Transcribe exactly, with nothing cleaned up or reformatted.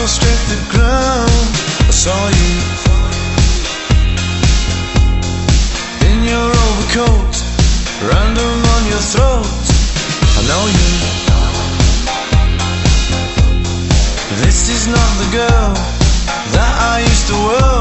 so straight to the ground. I saw you in your overcoat, random on your throat. I know you. This is not the girl that I used to work.